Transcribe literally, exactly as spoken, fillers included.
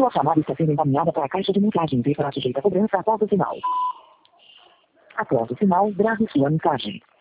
Sua chamada está sendo encaminhada para a caixa de mensagens e será sujeita a cobrança após o sinal. Após o sinal, grave sua mensagem.